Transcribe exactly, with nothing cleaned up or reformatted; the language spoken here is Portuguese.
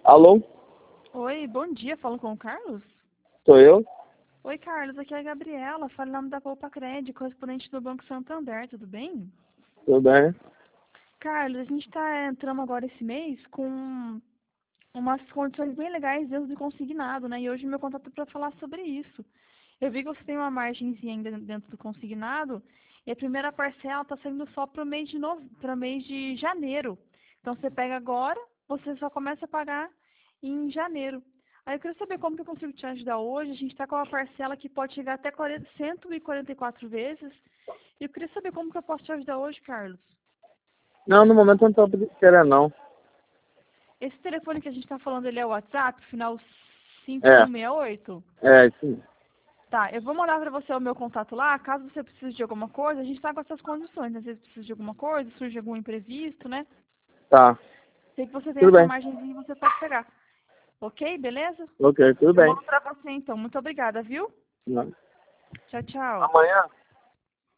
Alô? Oi, bom dia. Falo com o Carlos? Sou eu? Oi, Carlos. Aqui é a Gabriela. Falo em nome da Poupa Cred, correspondente do Banco Santander. Tudo bem? Tudo bem? Carlos, a gente está entrando agora esse mês com umas condições bem legais dentro do consignado, né? E hoje meu contato é para falar sobre isso. Eu vi que você tem uma margenzinha ainda dentro do consignado e a primeira parcela está saindo só para o mês de nove... para mês de janeiro. Então você pega agora, você só começa a pagar em janeiro. Aí eu queria saber como que eu consigo te ajudar hoje. A gente está com uma parcela que pode chegar até cento e quarenta e quatro vezes. E eu queria saber como que eu posso te ajudar hoje, Carlos. Não, no momento eu não tô querendo, não. Esse telefone que a gente está falando, ele é o WhatsApp, final cinco É, um seis oito? é, isso mesmo. Tá, eu vou mandar para você o meu contato lá. Caso você precise de alguma coisa, a gente está com essas condições. Às vezes precisa de alguma coisa, surge algum imprevisto, né? Tá, Sei que você tem tudo essa bem. margenzinha e você pode pegar. Ok? Beleza? Ok, tudo Eu bem. mando para você então. Muito obrigada, viu? Não. Tchau, tchau. Amanhã?